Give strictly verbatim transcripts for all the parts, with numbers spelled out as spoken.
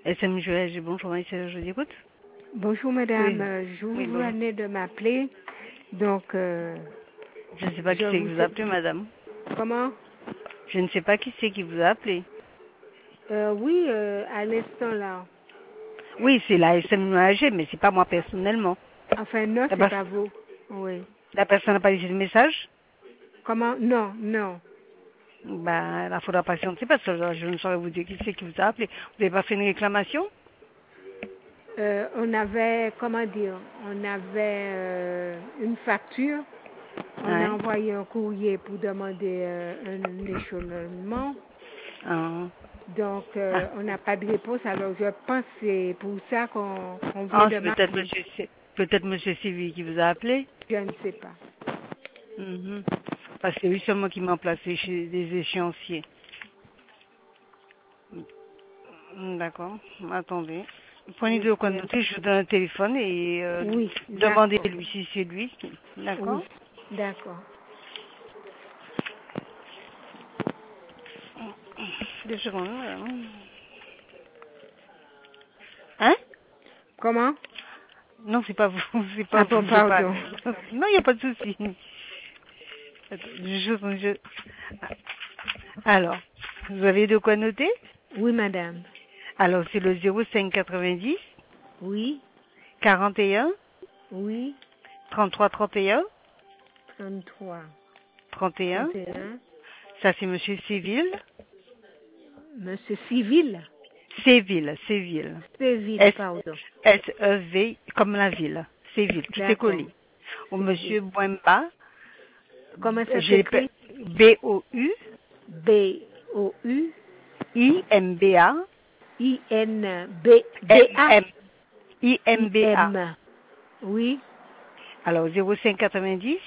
S M J L G, bonjour, Maïssa, je vous écoute. Bonjour madame, Oui, Euh, je vous oui, bonjour. venez de m'appeler, donc euh, Je ne sais pas qui je c'est qui vous vous a sais... appelé, madame. Comment? Je ne sais pas qui c'est qui vous a appelé. Euh, oui, euh, à l'instant là. Oui, c'est la S M J L G, mais c'est pas moi personnellement. Enfin non, La, c'est pers- pas vous. Oui. la personne n'a pas laissé de message. Comment? Non, non. Ben, il faudra patienter parce que je ne saurais vous dire qui c'est qui vous a appelé. Vous n'avez pas fait une réclamation? Euh, on avait, comment dire, on avait euh, une facture. On a Ouais. envoyé un courrier pour demander euh, un échelonnement. Ah. Donc, euh, Ah. on n'a pas de réponse. Alors, je pense que c'est pour ça qu'on qu'on vient Ah, de c'est peut-être m'appeler. monsieur, C- peut-être monsieur Sylvie qui vous a appelé. Je ne sais pas. Mhm. Parce que c'est lui seulement qui m'a placé chez des échéanciers. Mm, D'accord. Attendez. Prenez Oui, de quoi c'est... noter, je vous donne un téléphone et euh, Oui, d'accord. demandez-lui si c'est lui. Oui, D'accord. d'accord. Deux secondes. madame. Hein? Comment? Non, c'est pas vous, c'est pas Ah bon, vous, je parle. pardon. Non, il n'y a pas de souci. Attends, je- je- Alors, vous avez de quoi noter? Oui, madame. Alors, c'est le zéro cinq quatre-vingt-dix Oui, quarante et un oui, trente-trois trente et un trente-trois, trente et un. trente et un. Ça, c'est monsieur Séville. Monsieur Civil. Séville, Séville. Civil, S, pardon. S E V comme la ville. Séville, tout est D'accord. collé. Au Civil. monsieur Bouemba, Comment ça j'ai s'écrit? B O U B O U I M B A I N B B M A M I M I B A. M. Oui, Alors zéro cinq quatre-vingt-dix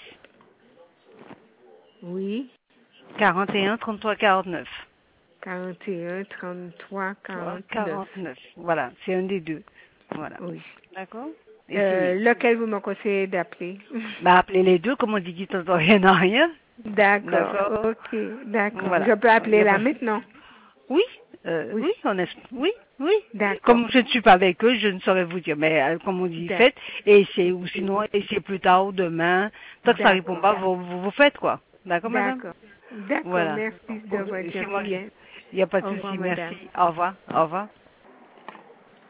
oui. quarante et un trente-trois quarante-neuf. quarante et un, trente-trois, quarante-neuf. quarante-neuf. Voilà, c'est un des deux. Voilà. Oui. D'accord. Euh, Essayez. lequel vous me conseillez d'appeler? Bah appelez les deux, comme on dit qui t'entend rien à rien. D'accord. D'accord, ok, d'accord. Voilà. Je peux Il y appeler a là pas... maintenant? Oui, euh, Oui, oui, on est... oui, oui. d'accord, Comme je ne suis pas avec eux, je ne saurais vous dire. Mais euh, comme on dit, d'ac- faites. Et c'est ou sinon, essayez plus tard ou demain. Tant que ça répond d'accord, pas, vous, vous, vous faites quoi. D'accord, madame? d'accord, d'accord. Voilà. Merci de Oh, votre c'est moi qui... gentillesse. Il n'y a pas de Au revoir, souci. Merci. madame. Au revoir. Au revoir.